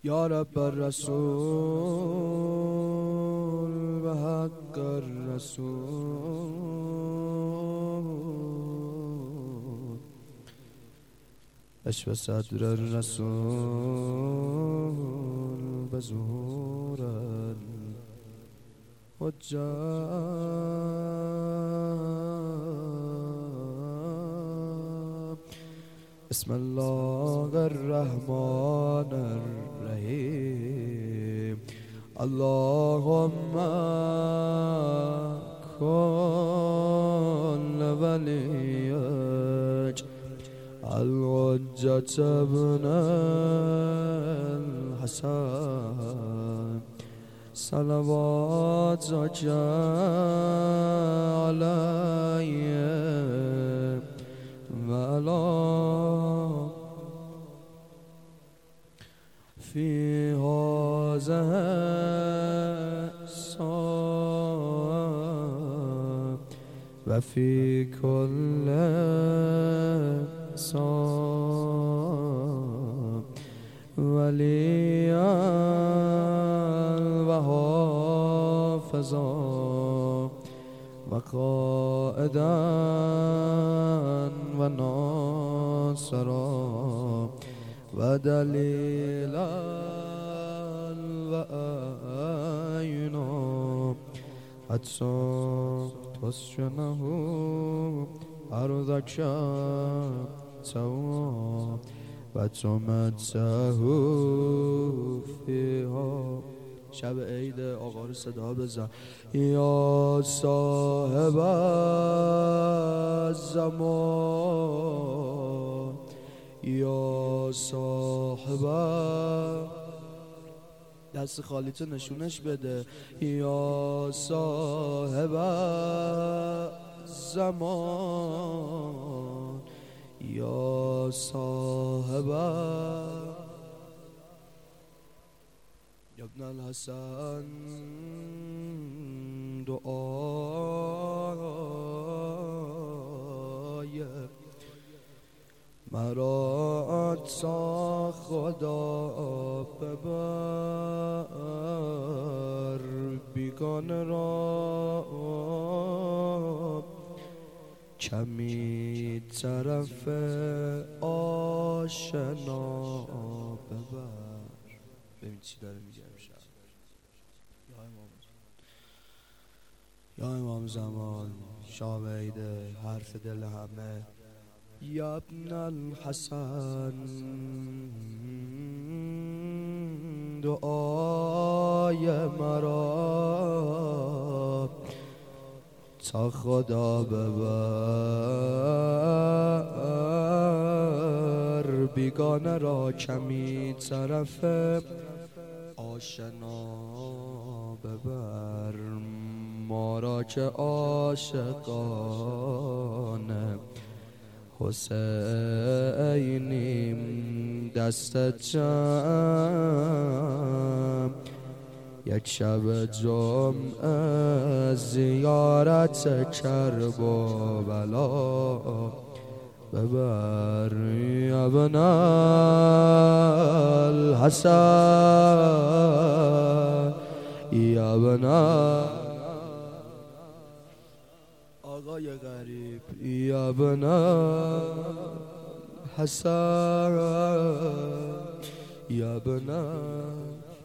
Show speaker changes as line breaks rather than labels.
یا رب الرسول و حق الرسول اشف صدر الرسول به ظهور الحجاب. بسم الله الرحمن الرحیم. اللهم كن وليك الحجة ابن الحسن صلواتك عليه وعلى في هذا الصام وفي كل صام وليا وحافظا وقائدا وناصرا ودليلا وأعينا حتى تسكنه أرضك سوا وتمتعه فيها. شب عید آقا رو صدا بزن. یا صاحب الزمان یا صاحب دست خالی تو نشونش بده. یا صاحب زمان یا صاحب ابن الحسن دعای مرا تا خدا ببر بیگانه را کمی طرف آشنا ببر. ببین چی داره میگه امشب. یا امام زمان شاه عیده حرف دل همه. یا ابن الحسن دعای مرا تا خدا ببر بیگانه را کمی طرف آشنا ببر. ما را که عاشقانه حسینیم دست جمع یک شب جمعه زیارت کرب و بلا ببر. ابن الحسن ابن آقای غریب ابن الحسن ابن